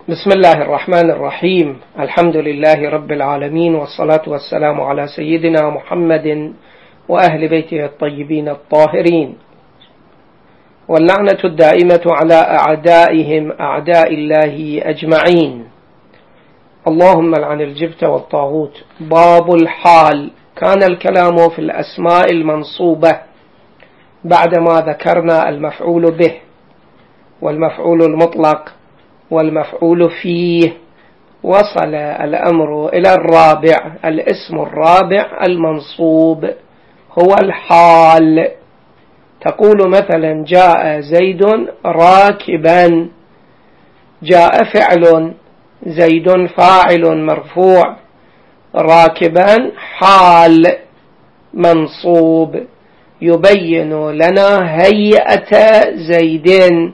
بسم الله الرحمن الرحيم. الحمد لله رب العالمين، والصلاة والسلام على سيدنا محمد وأهل بيته الطيبين الطاهرين، واللعنة الدائمة على أعدائهم أعداء الله أجمعين. اللهم لعن الجبت والطاغوت. باب الحال. كان الكلام في الأسماء المنصوبة بعدما ذكرنا المفعول به والمفعول المطلق والمفعول فيه. وصل الأمر إلى الرابع، الاسم الرابع المنصوب هو الحال. تقول مثلا: جاء زيد راكبا. جاء فعل، زيد فاعل مرفوع، راكبا حال منصوب يبين لنا هيئة زيد.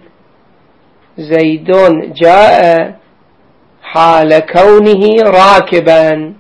زيد جاء حال كونه راكبا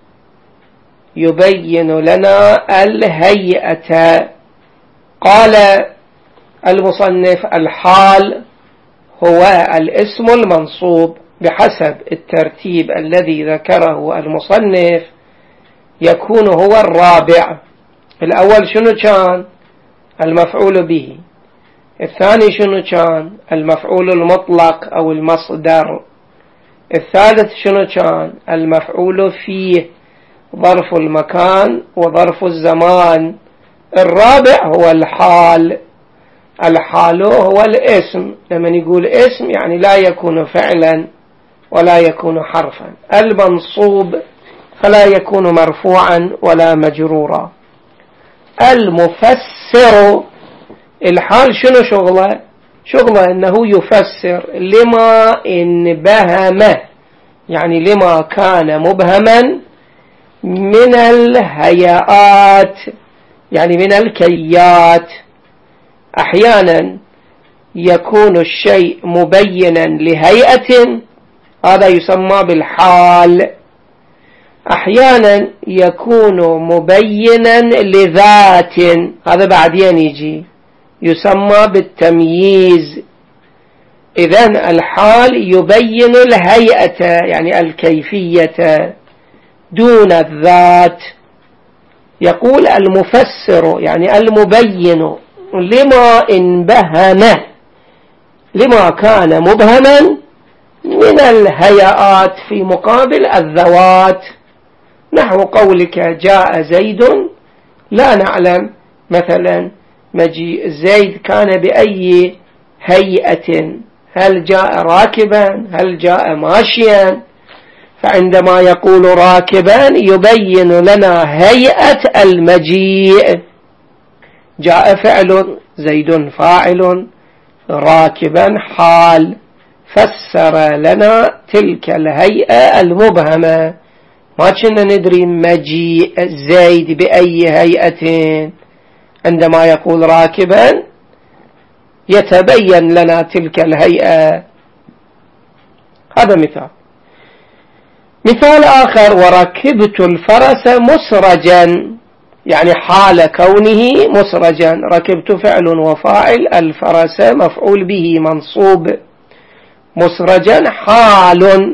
يبين لنا الهيئة. قال المصنف: الحال هو الاسم المنصوب بحسب الترتيب الذي ذكره المصنف يكون هو الرابع. الأول شنو كان؟ المفعول به. الثاني شنو كان؟ المفعول المطلق أو المصدر. الثالث شنو كان؟ المفعول فيه، ظرف المكان وظرف الزمان. الرابع هو الحال. الحال هو الاسم. لما يقول اسم يعني لا يكون فعلا ولا يكون حرفا. المنصوب فلا يكون مرفوعا ولا مجرورا. المفسر، الحال شنو شغله؟ شغله انه يفسر لما انبهم، يعني لما كان مبهما من الهيئات، يعني من الكيات. احيانا يكون الشيء مبينا لهيئة، هذا يسمى بالحال. احيانا يكون مبينا لذات، هذا بعدين يجي، يسمى بالتمييز. إذن الحال يبين الهيئة يعني الكيفية دون الذات. يقول المفسر يعني المبين لما انبهم، لما كان مبهما من الهيئات في مقابل الذوات. نحو قولك: جاء زيد، لا نعلم مثلا مجيء زيد كان بأي هيئة، هل جاء راكبا هل جاء ماشيا؟ فعندما يقول راكبا يبين لنا هيئة المجيء. جاء فعل، زيد فاعل، راكبا حال، فسر لنا تلك الهيئة المبهمة. ما كنا ندري مجيء زيد بأي هيئة. عندما يقول راكبا يتبين لنا تلك الهيئة. هذا مثال. مثال آخر: وركبت الفرس مسرجا، يعني حال كونه مسرجا. ركبت فعل وفاعل، الفرس مفعول به منصوب، مسرجا حال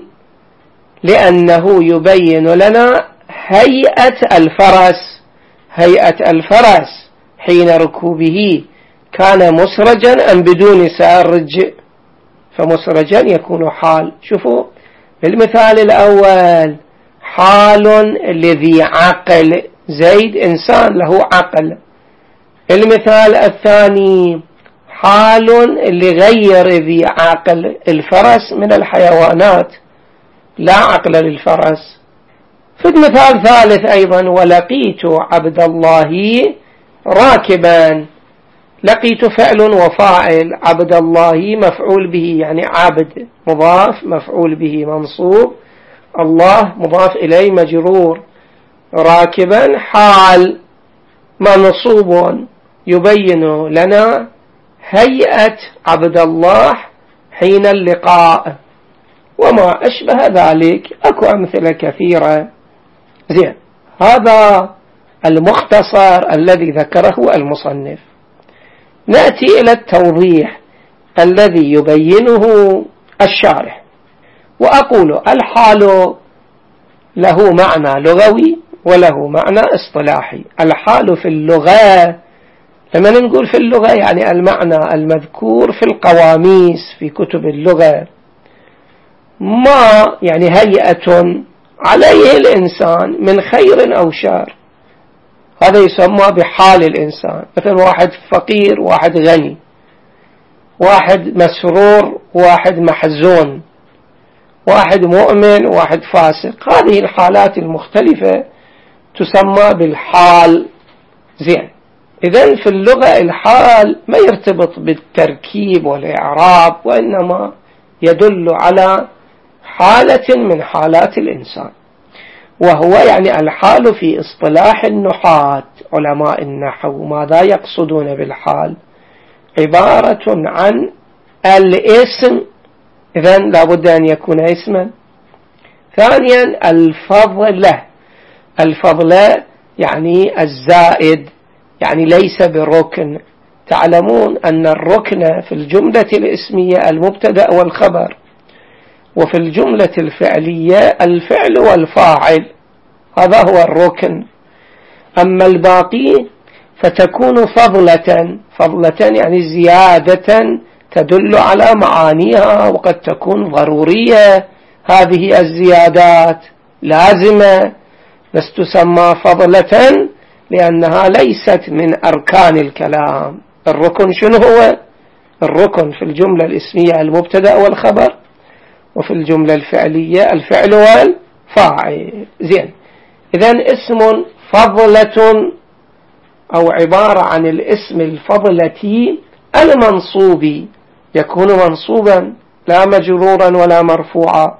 لأنه يبين لنا هيئة الفرس. هيئة الفرس حين ركوبه كان مسرجا أم بدون سارج؟ فمسرجا يكون حال. شوفوا بالمثال الأول: حال لذي عقل، زيد إنسان له عقل. المثال الثاني: حال لغير ذي عقل، الفرس من الحيوانات لا عقل للفرس. في المثال الثالث أيضا: ولقيت عبد الله راكبا. لقيت فعل وفاعل، عبد الله مفعول به يعني عبد مضاف مفعول به منصوب، الله مضاف إليه مجرور، راكبا حال منصوب يبين لنا هيئة عبد الله حين اللقاء وما أشبه ذلك. أكو أمثلة كثيرة. زين، هذا المختصر الذي ذكره المصنف. نأتي إلى التوضيح الذي يبينه الشارح. وأقول الحال له معنى لغوي وله معنى اصطلاحي. الحال في اللغة لما نقول في اللغة يعني المعنى المذكور في القواميس في كتب اللغة، ما يعني هيئة عليه الإنسان من خير أو شر، هذا يسمى بحال الإنسان. مثل واحد فقير واحد غني، واحد مسرور واحد محزون، واحد مؤمن واحد فاسق، هذه الحالات المختلفة تسمى بالحال. زين، إذن في اللغة الحال ما يرتبط بالتركيب والإعراب، وإنما يدل على حالة من حالات الإنسان، وهو يعني الحال في اصطلاح النحاة علماء النحو. ماذا يقصدون بالحال؟ عبارة عن الاسم، إذن لابد أن يكون اسما. ثانيا الفضل يعني الزائد، يعني ليس بركن. تعلمون أن الركن في الجملة الاسمية المبتدأ والخبر، وفي الجملة الفعلية الفعل والفاعل، هذا هو الركن. أما الباقي فتكون فضلة يعني زيادة تدل على معانيها، وقد تكون ضرورية هذه الزيادات لازمة، بس تسمى فضلة لأنها ليست من أركان الكلام. الركن شنو هو؟ الركن في الجملة الاسمية المبتدأ والخبر، وفي الجملة الفعلية الفعل والفاعل. زين، إذن اسم فضلة أو عبارة عن الاسم الفضلة المنصوب يكون منصوبا لا مجرورا ولا مرفوعا.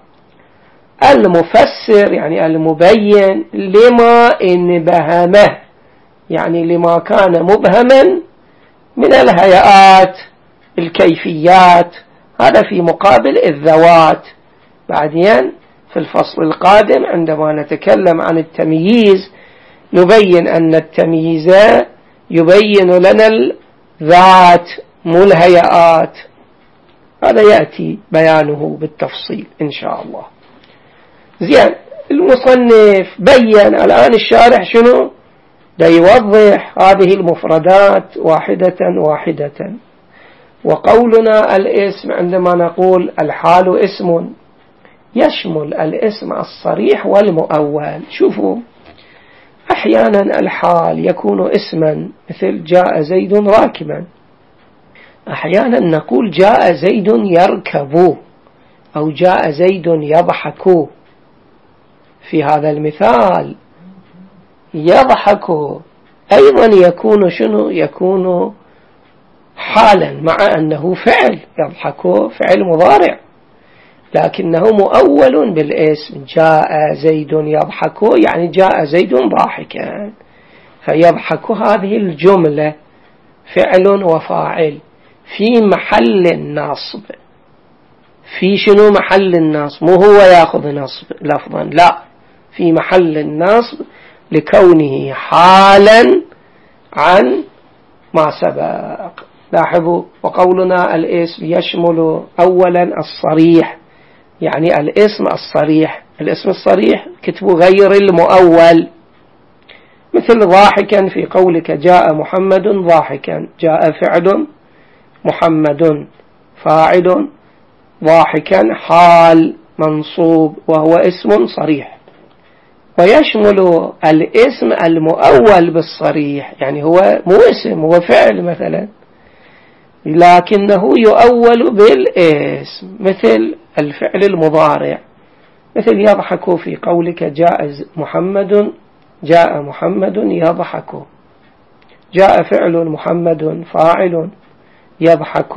المفسر يعني المبين لما انبهمه، يعني لما كان مبهما من الهيئات الكيفيات، هذا في مقابل الذوات. بعدين في الفصل القادم عندما نتكلم عن التمييز نبين أن التمييز يبين لنا الذات مو الهيئات، هذا يأتي بيانه بالتفصيل إن شاء الله. زين، المصنف بيّن الآن الشارح شنو؟ دا يوضح هذه المفردات واحدة واحدة. وقولنا الاسم عندما نقول الحال اسم يشمل الاسم الصريح والمؤول. شوفوا، أحيانا الحال يكون اسما مثل جاء زيد راكبا، أحيانا نقول جاء زيد يركب أو جاء زيد يضحك. في هذا المثال يضحك أيضا يكون شنو؟ يكون حالا، مع أنه فعل، يضحك فعل مضارع لكنه مؤول بالاسم. جاء زيد يضحك يعني جاء زيد ضاحكا، فيضحك هذه الجملة فعل وفاعل في محل النصب. في شنو محل النصب؟ مو هو يأخذ نصب لفظا، لا، في محل النصب لكونه حالا عن ما سبق. لاحظوا، وقولنا الاسم يشمل أولا الصريح، يعني الاسم الصريح. الاسم الصريح كتب غير المؤول، مثل ضاحكا في قولك جاء محمد ضاحكا، جاء فعل، محمد فاعل، ضاحكا حال منصوب وهو اسم صريح. ويشمل الاسم المؤول بالصريح، يعني هو مو اسم، هو فعل مثلا لكنه يؤول بالاسم، مثل الفعل المضارع، مثل يضحك في قولك جاء محمد يضحك، جاء فعل محمد فاعل، يضحك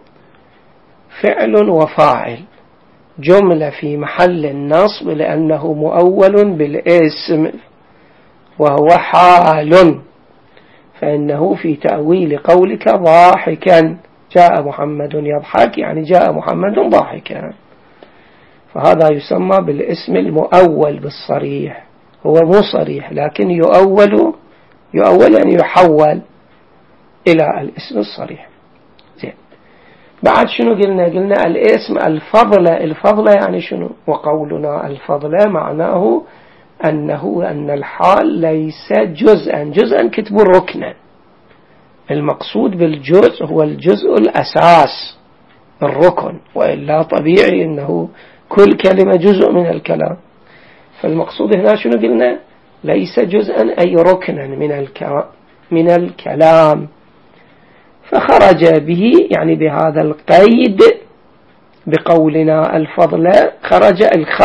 فعل وفاعل، جملة في محل النصب لأنه مؤول بالاسم وهو حال، فإنه في تأويل قولك ضاحكا، جاء محمد يضحك يعني جاء محمد ضاحكا، فهذا يسمى بالاسم المؤول بالصريح. هو مو صريح لكن يؤول يعني يحول إلى الاسم الصريح. زين، بعد شنو قلنا الاسم الفضل يعني شنو؟ وقولنا الفضل معناه أن الحال ليس جزءا كتب ركنا. المقصود بالجزء هو الجزء الأساس الركن، وإلا طبيعي أنه كل كلمة جزء من الكلام. فالمقصود هنا شنو قلنا؟ ليس جزءا أي ركنا من الكلام. فخرج به يعني بهذا القيد بقولنا الفضل خرج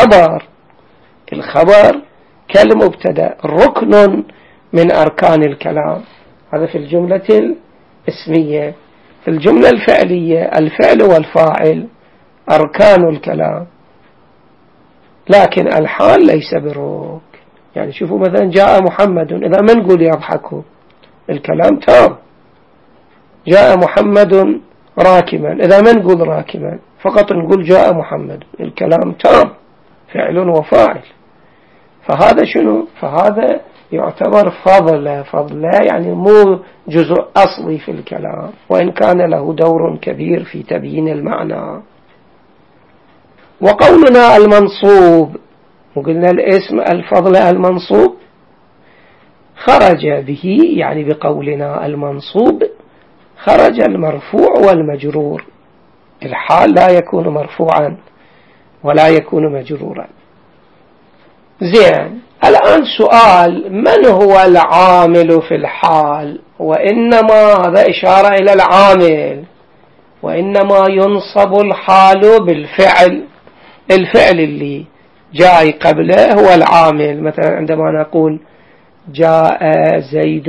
الخبر كالمبتدأ ركن من أركان الكلام. هذا في الجملة الاسمية. في الجملة الفعلية الفعل والفاعل أركان الكلام، لكن الحال ليس بركن. يعني شوفوا مثلا جاء محمد، إذا ما نقول يضحكوا الكلام تام. جاء محمد راكبا، إذا ما نقول راكبا فقط نقول جاء محمد، الكلام تام فعل وفاعل. فهذا شنو؟ فهذا يعتبر فضل يعني مو جزء أصلي في الكلام، وإن كان له دور كبير في تبيين المعنى. وقولنا المنصوب، وقلنا الاسم الفضل المنصوب خرج به يعني بقولنا المنصوب خرج المرفوع والمجرور. الحال لا يكون مرفوعا ولا يكون مجرورا. زين، الآن سؤال: من هو العامل في الحال؟ وإنما هذا إشارة إلى العامل، وإنما ينصب الحال بالفعل. الفعل اللي جاي قبله هو العامل. مثلا عندما نقول جاء زيد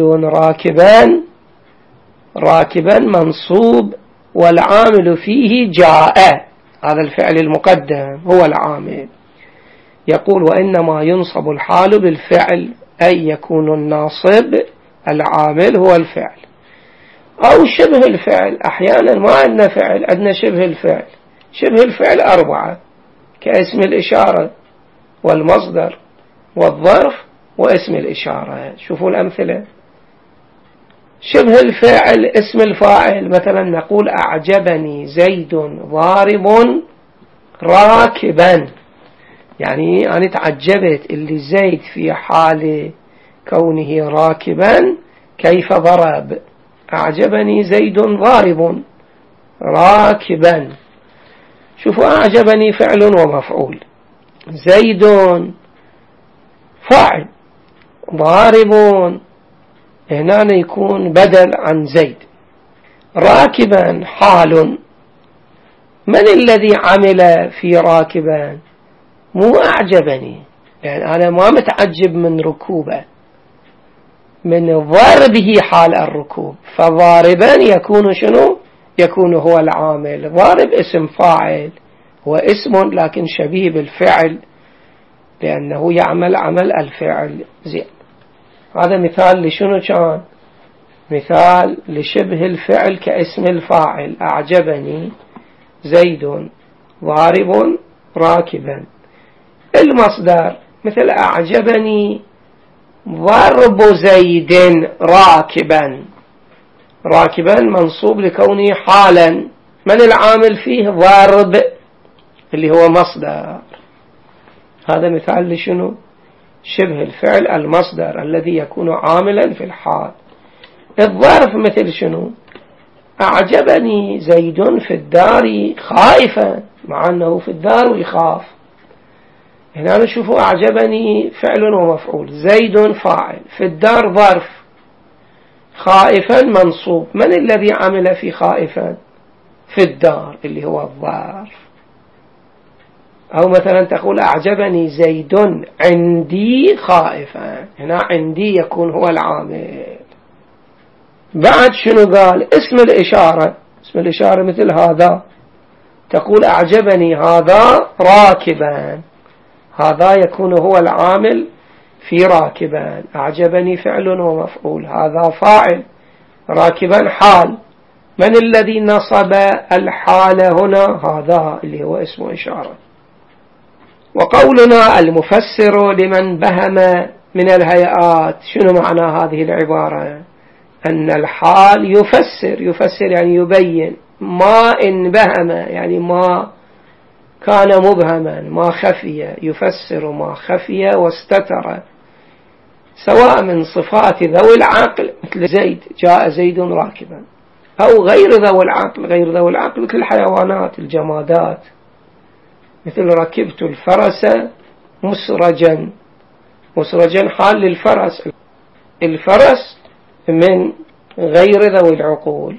راكبا منصوب والعامل فيه جاء، هذا الفعل المقدم هو العامل. يقول وإنما ينصب الحال بالفعل، أي يكون الناصب العامل هو الفعل أو شبه الفعل. أحيانا ما عندنا فعل، عندنا شبه الفعل. شبه الفعل 4 كاسم الإشارة والمصدر والظرف واسم الإشارة. شوفوا الأمثلة. شبه الفعل اسم الفاعل، مثلا نقول أعجبني زيد ضارب راكبا، يعني أنا تعجبت اللي زيد في حال كونه راكبا كيف ضرب. أعجبني زيد ضارب راكبا. شوفوا، أعجبني فعل ومفعول، زيد فاعل، ضارب هنا يكون بدل عن زيد، راكبا حال. من الذي عمل في راكبا؟ مو أعجبني، يعني أنا ما متعجب من ركوبه، من ضربه حال الركوب. فضاربا يكون شنو؟ يكون هو العامل. ضارب اسم فاعل، هو اسم لكن شبيه بالفعل لأنه يعمل عمل الفعل. زين، هذا مثال لشنو كان؟ مثال لشبه الفعل كاسم الفاعل، أعجبني زيد ضارب راكبا. المصدر مثل أعجبني ضرب زيد راكبا. راكبا منصوب لكونه حالا، من العامل فيه؟ ضرب اللي هو مصدر. هذا مثال لشنو؟ شبه الفعل المصدر الذي يكون عاملا في الحال. الظرف مثل شنو؟ أعجبني زيد في الدار خائفا، مع أنه في الدار ويخاف. هنا نشوفوا أعجبني فعل ومفعول، زيد فاعل، في الدار ظرف، خائفا منصوب. من الذي عمل في خائفا؟ في الدار اللي هو الظرف. أو مثلا تقول أعجبني زيد عندي خائفا، هنا عندي يكون هو العامل. بعد شنو قال؟ اسم الإشارة. اسم الإشارة مثل هذا، تقول أعجبني هذا راكبا، هذا يكون هو العامل في راكبا. أعجبني فعل ومفعول، هذا فاعل، راكبا حال. من الذي نصب الحال هنا؟ هذا اللي هو اسم إشارة. وقولنا المفسر لمن بهم من الهيئات، شنو معنى هذه العبارة؟ أن الحال يفسر يعني يبين ما انبهم يعني ما كان مبهما، ما خفي، يفسر ما خفي واستتر، سواء من صفات ذوي العقل مثل زيد، جاء زيد راكبا، أو غير ذوي العقل، غير ذوي العقل مثل الحيوانات الجمادات، مثل ركبت الفرس مسرجا، مسرجا حال للفرس، الفرس من غير ذوي العقول.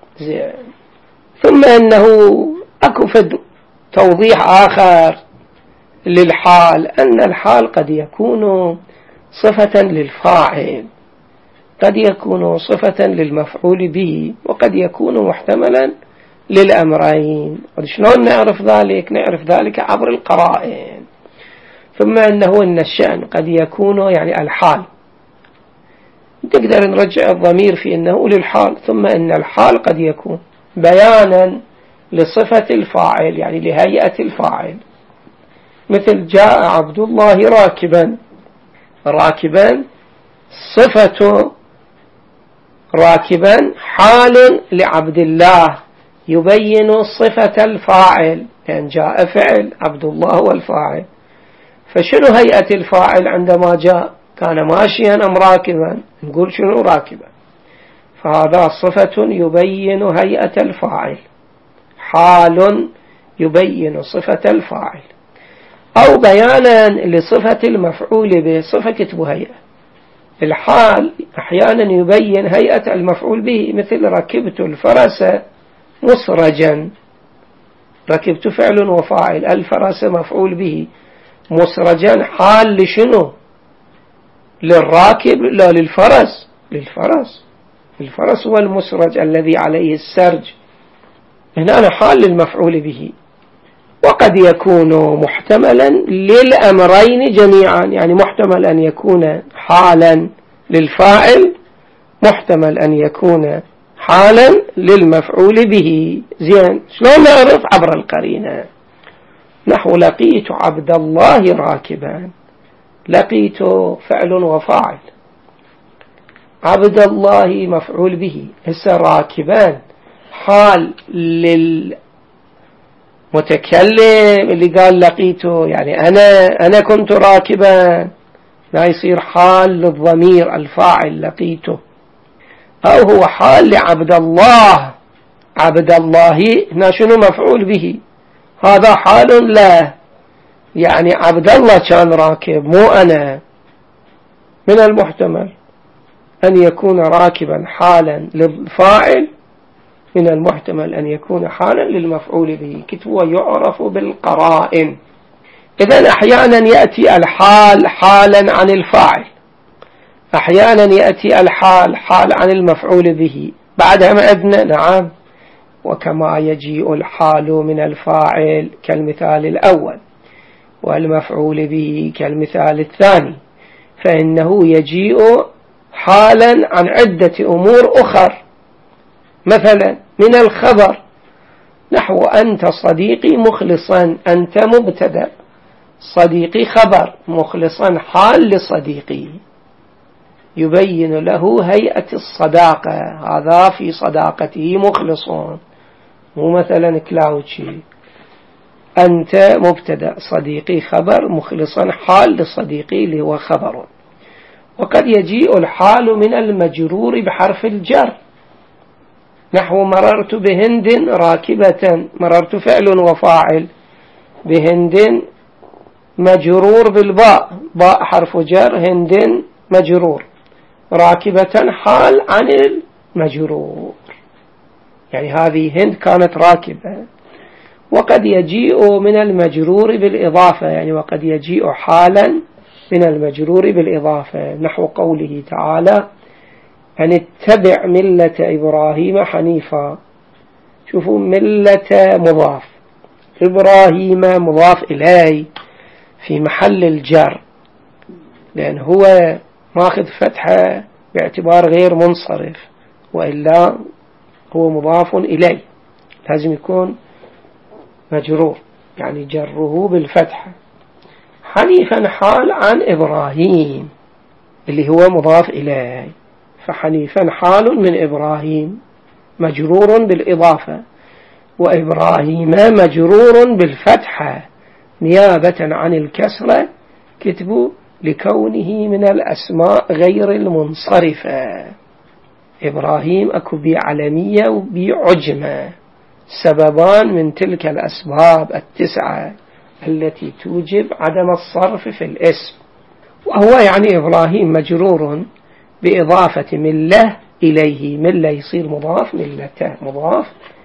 ثم أنه أكفد توضيح آخر للحال، أن الحال قد يكون صفة للفاعل، قد يكون صفة للمفعول به، وقد يكون محتملا للأمرين. شلون نعرف ذلك؟ نعرف ذلك عبر القرائن. ثم أنه أن الشأن قد يكون يعني الحال، تقدر نرجع الضمير في أنه للحال. ثم أن الحال قد يكون بيانا لصفة الفاعل يعني لهيئة الفاعل، مثل جاء عبد الله راكبا، راكبا صفة راكبا حال لعبد الله يبين صفة الفاعل، لأن جاء فعل عبد الله والفاعل. فشنو هيئة الفاعل عندما جاء؟ كان ماشيا أم راكبا؟ نقول شنو راكبا، فهذا صفة يبين هيئة الفاعل، حال يبين صفة الفاعل، أو بيانا لصفة المفعول به، صفة كتب هيئة. الحال أحيانا يبين هيئة المفعول به، مثل ركبت الفرس مسرجا، ركبت فعل وفاعل، الفرس مفعول به، مسرجا حال لشنو؟ للراكب لا للفرس، للفرس، الفرس هو المسرج الذي عليه السرج، هنا حال للمفعول به. وقد يكون محتملا للأمرين جميعا، يعني محتمل أن يكون حالا للفاعل، محتمل أن يكون حالا للمفعول به. زين، شلون نعرف؟ عبر القرينة. نحو لقيت عبد الله راكبا، لقيت فعل وفاعل، عبد الله مفعول به، هسه راكبان حال للمتكلم اللي قال لقيته، يعني أنا كنت راكبا، لا يصير حال للضمير الفاعل لقيته، أو هو حال لعبد الله، عبد الله هنا شنو مفعول به، هذا حال له، يعني عبد الله كان راكب مو أنا. من المحتمل أن يكون راكبا حالا للفاعل، من المحتمل أن يكون حالا للمفعول به، كتبه يعرف بالقرائن. إذن أحيانا يأتي الحال حالا عن الفاعل، أحيانا يأتي الحال حال عن المفعول به. بعدها ما أدنى نعم، وكما يجيء الحال من الفاعل كالمثال الأول، والمفعول به كالمثال الثاني، فإنه يجيء حالا عن عدة أمور أخر، مثلا من الخبر، نحو أنت صديقي مخلصا، أنت مبتدأ، صديقي خبر، مخلصا حال لصديقي، يبين له هيئة الصداقة، هذا في صداقته مخلصون، مو مثلا كلاوتشي. أنت مبتدأ، صديقي خبر، مخلصا حال لصديقي اللي هو خبر. وقد يجيء الحال من المجرور بحرف الجر، نحو مررت بهند راكبة، مررت فعل وفاعل، بهند مجرور بالباء، باء حرف جر، هند مجرور، راكبة حال عن المجرور، يعني هذه هند كانت راكبة. وقد يجيء من المجرور بالإضافة، يعني وقد يجيء حالا من المجرور بالإضافة، نحو قوله تعالى أن اتبع ملة إبراهيم حنيفا. شوفوا، ملة مضاف، إبراهيم مضاف إليه في محل الجر، لأن هو ماخذ فتحة باعتبار غير منصرف، وإلا هو مضاف إليه لازم يكون مجرور، يعني جره بالفتحة. حنيفا حال عن إبراهيم اللي هو مضاف إليه، فحنيفا حال من إبراهيم مجرور بالإضافة، وإبراهيم مجرور بالفتحة نيابة عن الكسرة، كتبوا لكونه من الأسماء غير المنصرفة. إبراهيم أكو بي علمية وبي عجمة، سببان من تلك الأسباب التسعة التي توجب عدم الصرف في الاسم. وهو يعني إبراهيم مجرور بإضافة ملة إليه، ملة يصير مضاف، ملته مضاف،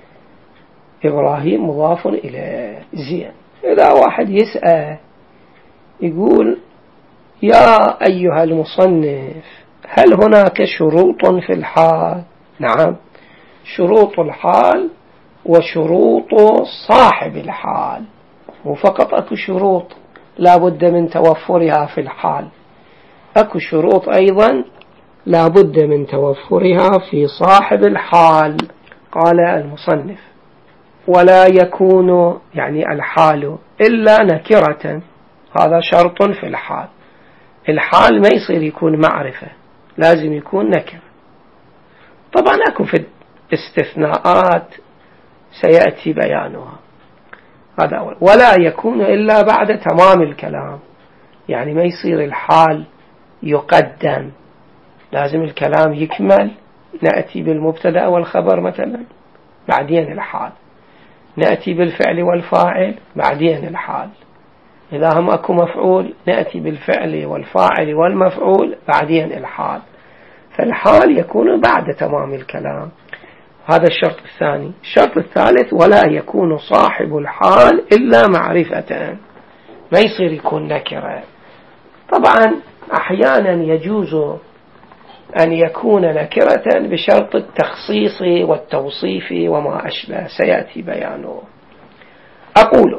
إبراهيم مضاف إليه. زين، إذا واحد يسأل يقول يا أيها المصنف هل هناك شروط في الحال؟ نعم، شروط الحال وشروط صاحب الحال، وفقط أكو شروط لا بد من توفرها في الحال، أكو شروط أيضا لا بد من توفرها في صاحب الحال. قال المصنف ولا يكون يعني الحال إلا نكرة، هذا شرط في الحال. الحال ما يصير يكون معرفة، لازم يكون نكرة. طبعا أكو في استثناءات سيأتي بيانها، هذا أول. ولا يكون إلا بعد تمام الكلام، يعني ما يصير الحال يقدم، لازم الكلام يكمل، نأتي بالمبتدأ والخبر مثلا بعدين الحال، نأتي بالفعل والفاعل بعدين الحال، إذا هم أكو مفعول نأتي بالفعل والفاعل والمفعول بعدين الحال. فالحال يكون بعد تمام الكلام، هذا الشرط الثاني. الشرط الثالث ولا يكون صاحب الحال إلا معرفة، ما يصير يكون نكرة. طبعا أحيانا يجوز أن يكون نكرة بشرط التخصيص والتوصيف وما أشبه، سيأتي بيانه. أقول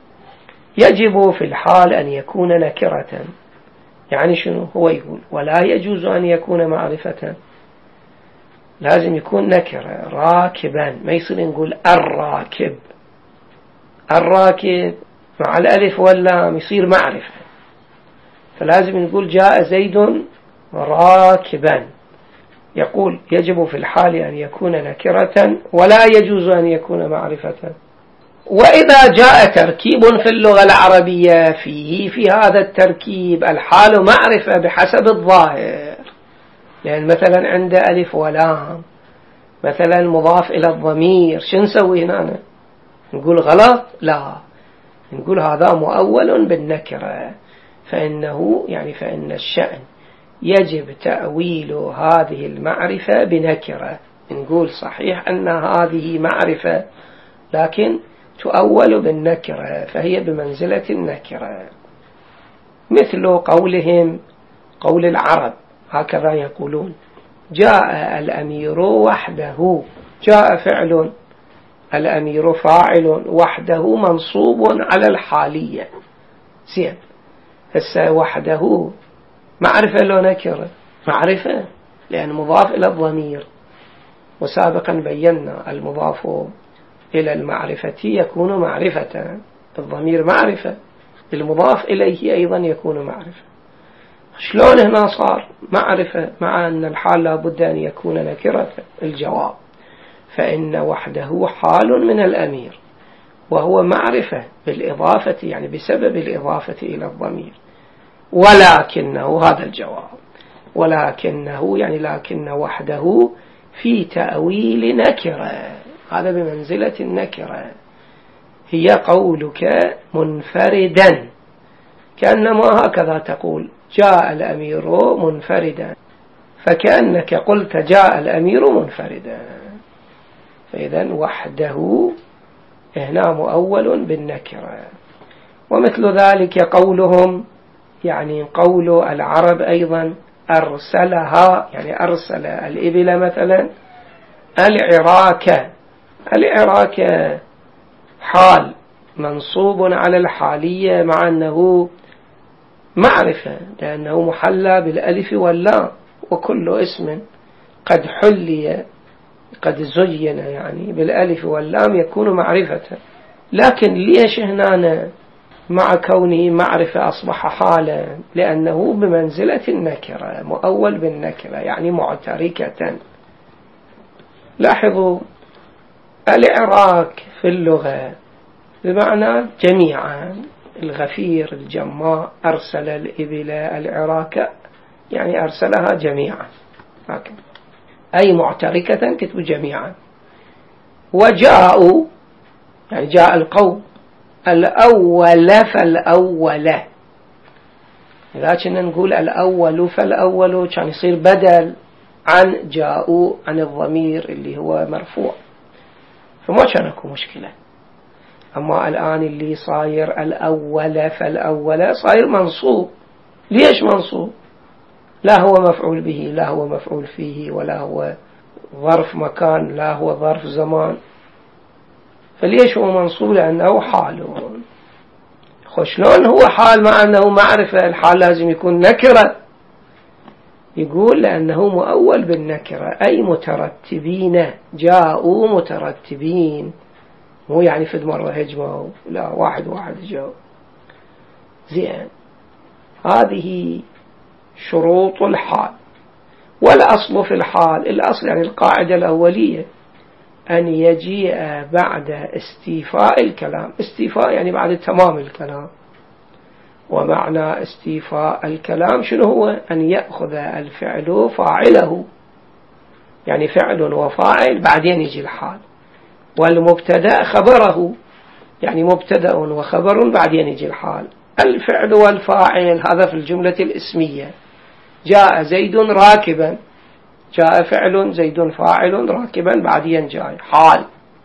يجب في الحال أن يكون نكرة، يعني شنو؟ هو يقول ولا يجوز أن يكون معرفة، لازم يكون نكرة. راكبا ما يصير نقول الراكب، الراكب مع الألف واللام يصير معرفة، فلازم نقول جاء زيد راكبا. يقول يجب في الحال أن يكون نكرة ولا يجوز أن يكون معرفة. وإذا جاء تركيب في اللغة العربية فيه في هذا التركيب الحال معرفة بحسب الظاهر، لأن مثلا عند ألف ولام مثلا مضاف إلى الضمير، شو نسوي هنا؟ نقول غلط؟ لا، نقول هذا مؤول بالنكرة، فإنه يعني فإن الشأن يجب تأويل هذه المعرفة بنكرة. نقول صحيح أن هذه معرفة لكن تؤول بالنكرة، فهي بمنزلة النكرة. مثل قولهم، قول العرب هكذا يقولون جاء الأمير وحده، جاء فعل، الأمير فاعل، وحده منصوب على الحالية. زين، هسه وحده معرفة لو نكرة؟ معرفة، لأن مضاف إلى الضمير، وسابقا بينا المضاف إلى المعرفة يكون معرفة، الضمير معرفة، المضاف إليه أيضا يكون معرفة. شلون هنا صار معرفة مع أن الحال لابد أن يكون نكرة؟ الجواب فإن وحده حال من الأمير، وهو معرفة بالإضافة، يعني بسبب الإضافة إلى الضمير. ولكنه، هذا الجواب، ولكنه يعني لكن وحده في تأويل نكرة، هذا بمنزلة النكرة. هي قولك منفردا، كأنما هكذا تقول جاء الأمير منفردا، فكأنك قلت جاء الأمير منفردا. فإذن وحده هنا مؤول بالنكرة. ومثل ذلك قولهم، يعني قول العرب أيضا أرسلها، يعني أرسل الإبل مثلا، العراك، العراك حال منصوب على الحالية مع أنه معرفة، لأنه محلى بالألف واللام، وكل اسم قد حلي قد زين يعني بالألف واللام يكون معرفة. لكن ليش هنا مع كونه معرفة أصبح حالا؟ لأنه بمنزلة النكرة، مؤول بالنكرة، يعني معتركة. لاحظوا الإعراك في اللغة بمعنى جميعا. الغفير الجماء أرسل الإبل العراك، يعني أرسلها جميعا، لكن أي معتركة كتبوا جميعا. وجاءوا يعني جاء القوم، الأول فالأول، لكن نقول الأول فالأول كان يصير بدل عن جاءوا عن الضمير اللي هو مرفوع، فما كان اكو مشكلة. أما الآن اللي صاير الأول فالأول صاير منصوب. ليش منصوب؟ لا هو مفعول به، لا هو مفعول فيه، ولا هو ظرف مكان، لا هو ظرف زمان. فليش هو منصوب؟ لأنه حال. شلون هو حال مع أنه معرفة؟ الحال لازم يكون نكرة. يقول لأنه مؤول بالنكرة، أي مترتبين، جاءوا مترتبين، مو يعني فد مرة هجموا، لا واحد جاءوا. زين، هذه شروط الحال. والأصل في الحال، الأصل يعني القاعدة الأولية، أن يجيء بعد استيفاء الكلام. استيفاء يعني بعد تمام الكلام. ومعنى استيفاء الكلام شنو هو؟ أن يأخذ الفعل فاعله، يعني فعل وفاعل بعدين يجي الحال. والمبتدأ خبره، يعني مبتدأ وخبر بعدين يجي الحال. الفعل والفاعل هذا في الجملة الاسمية. جاء زيد راكبا، جاء فعل زيد فاعل راكبا بعدين جاء حال.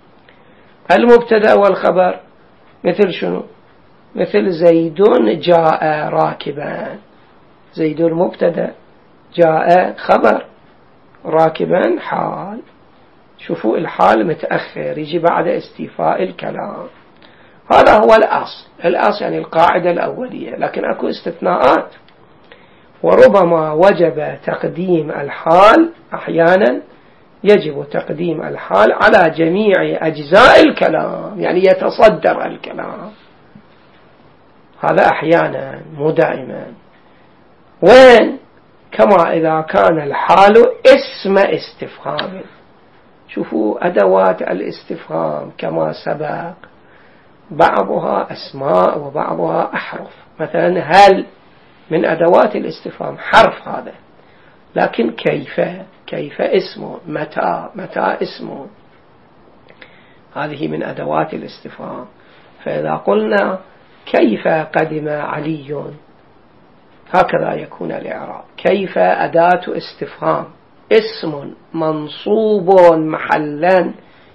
المبتدأ والخبر مثل شنو؟ مثل زيد جاء راكبا، زيد مبتدأ، جاء خبر، راكبا حال. شوفوا الحال متأخر يجي بعد استيفاء الكلام. هذا هو الأصل. الأصل يعني القاعدة الأولية، لكن أكو استثناءات. وربما وجب تقديم الحال، أحيانا يجب تقديم الحال على جميع أجزاء الكلام، يعني يتصدر الكلام. هذا أحيانا مو دائما. وين؟ كما إذا كان الحال اسم استفهام. شوفوا أدوات الاستفهام كما سبق، بعضها أسماء وبعضها أحرف. مثلا هل من أدوات الاستفهام، حرف هذا. لكن كيف اسمه، متى اسمه، هذه من أدوات الاستفهام. فإذا قلنا كيف قدم علي، هكذا يكون الإعراب. كيف أداة استفهام، اسم منصوب محلا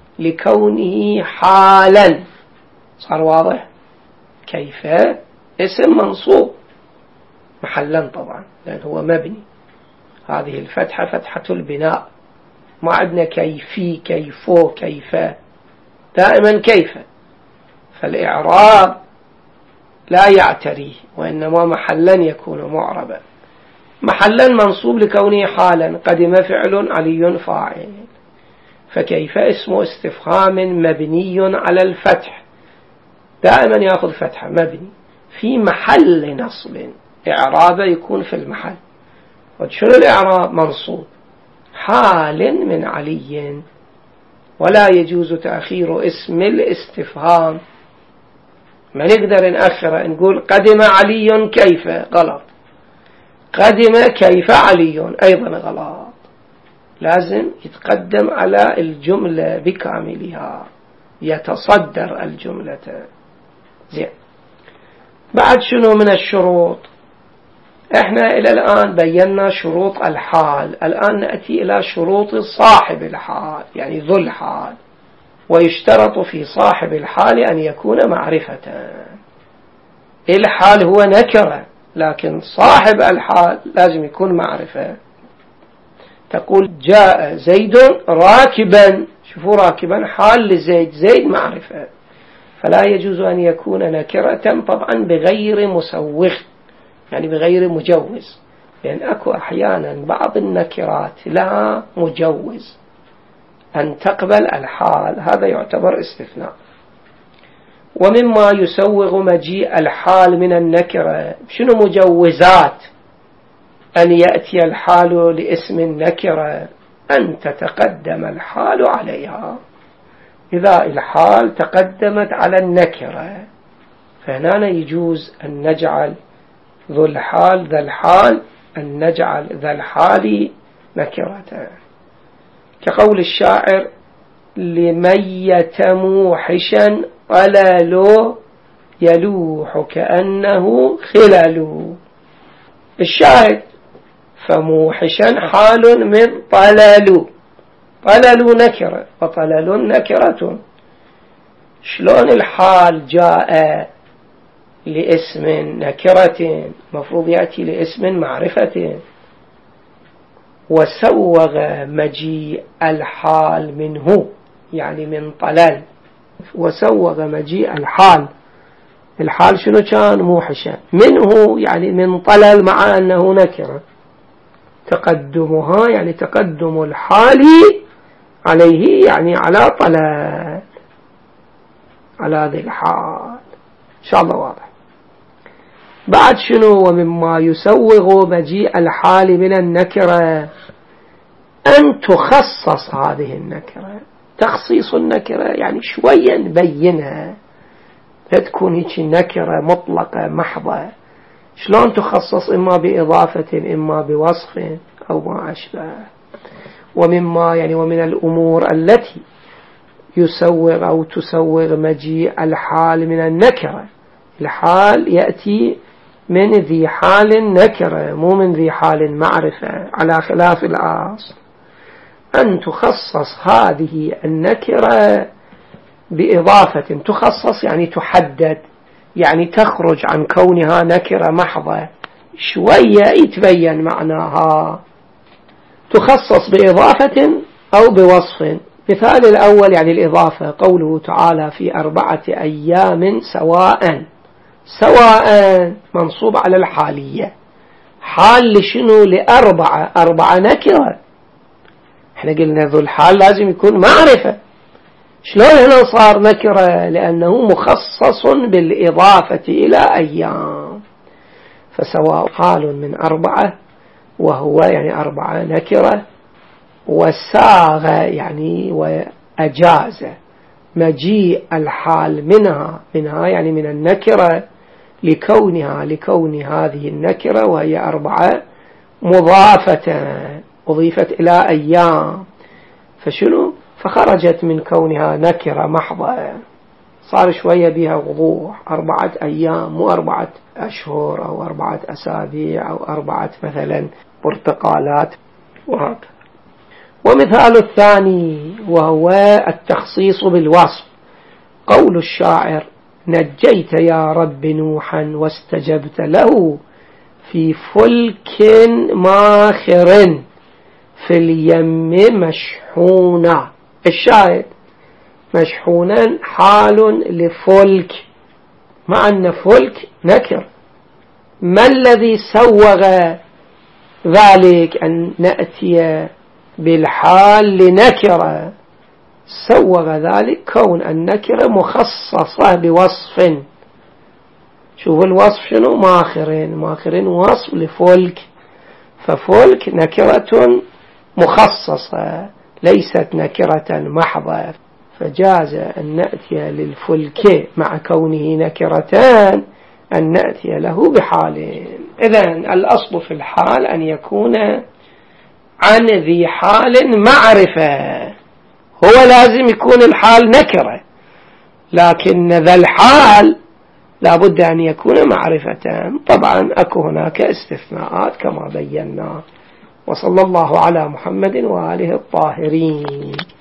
لكونه حالا. صار واضح؟ كيف اسم منصوب محلا طبعا لأنه هو مبني. هذه الفتحة فتحة البناء، ما عندنا كيفي كيفو كيف، دائما كيف. فالإعراب لا يعتريه، وإنما محلا يكون معربا. محلا منصوب لكونه حالا، قدم فعل علي فاعل. فكيف اسم استفهام مبني على الفتح، دائما يأخذ فتحة، مبني في محل نصب، إعراب يكون في المحل. وشنو الإعراب؟ منصوب حال من علي، ولا يجوز تأخير اسم الاستفهام. ما نقدر نأخر نقول قدم علي كيف، غلط. قدم كيف علي أيضا غلط. لازم يتقدم على الجملة بكاملها، يتصدر الجملة. زين، بعد شنو من الشروط؟ احنا إلى الآن بينا شروط الحال. الآن نأتي إلى شروط صاحب الحال، يعني ذو الحال. ويشترط في صاحب الحال أن يكون معرفة. الحال هو نكرة، لكن صاحب الحال لازم يكون معرفة. تقول جاء زيد راكبا، شوفوا راكبا حال لزيد، زيد معرفة. فلا يجوز أن يكون نكرة طبعا بغير مسوغ، يعني بغير مجوز، لأن أكو أحيانا بعض النكرات لها مجوز أن تقبل الحال، هذا يعتبر استثناء. ومما يسوغ مجيء الحال من النكرة، شنو مجوزات أن يأتي الحال لاسم النكرة؟ أن تتقدم الحال عليها، إذا الحال تقدمت على النكرة، فهنا يجوز أن نجعل ذو الحال ذا الحال، أن نجعل ذا الحال نكرة، كقول الشاعر: لميت موحشا قلل يلوح كأنه خلل. الشاهد: فموحشا حال من طلل، طلل نكرة وطلل نكرة. شلون الحال جاء لاسم نكرة مفروض يأتي لاسم معرفة؟ وسوغ مجيء الحال منه، يعني من طلل، وسوغ مجيء الحال شنو كان؟ موحشا، منه يعني من طلل، مع أنه نكرة، تقدمها يعني تقدم الحال عليه، يعني على طلل، على ذي الحال. إن شاء الله واضح. بعد شنو؟ ومما يسوغ مجيء الحال من النكرة أن تخصص هذه النكرة. تخصيص النكرة يعني شوية نبينها، لا تكون هيك نكرة مطلقة محضة. شلون تخصص؟ إما بإضافة إما بوصف أو ما أشبه. ومما يعني ومن الأمور التي يسوغ أو تسوغ مجيء الحال من النكرة، الحال يأتي من ذي حال نكرة مو من ذي حال معرفة، على خلاف الأصل. أن تخصص هذه النكرة بإضافة، تخصص يعني تحدد، يعني تخرج عن كونها نكرة محضة، شوية يتبين معناها. تخصص بإضافة أو بوصف. مثال الأول يعني الإضافة، قوله تعالى: في 4 أيام سواء. سواء منصوب على الحالية، حال لشنو؟ لأربعة، 4 نكرة. احنا قلنا ذو الحال لازم يكون معرفة، شلون هنا صار نكرة؟ لأنه مخصص بالإضافة إلى أيام. فسواء حال من 4، وهو يعني 4 نكرة، وساغ يعني وأجاز مجيء الحال منها يعني من النكرة، لكون هذه النكرة وهي 4 مضافة، أضيفت إلى أيام، فشنو؟ فخرجت من كونها نكرة محضة، صار شوية بها وضوح. 4 أيام مو 4 أشهر أو 4 أسابيع أو 4 مثلا برتقالات، وهكذا. ومثال الثاني وهو التخصيص بالوصف، قول الشاعر: نجيت يا رب نوحا واستجبت له في فلك ماخر في اليم مشحونا. الشاهد: مشحونا حال لفلك، مع أن فلك نكر. ما الذي سوغ ذلك أن نأتي بالحال لنكرة؟ سوغ ذلك كون النكرة مخصصة بوصف. شوف الوصف شنو؟ ماخر وصف لفلك، ففلك نكرة مخصصة ليست نكرة محضة، فجاز أن نأتي للفلك مع كونه نكرتان أن نأتي له بحال. إذن الأصل في الحال أن يكون عن ذي حال معرفة، هو لازم يكون الحال نكرة، لكن ذا الحال لابد أن يكون معرفة. طبعا أكو هناك استثناءات كما بينا. وصلى الله على محمد وآله الطاهرين.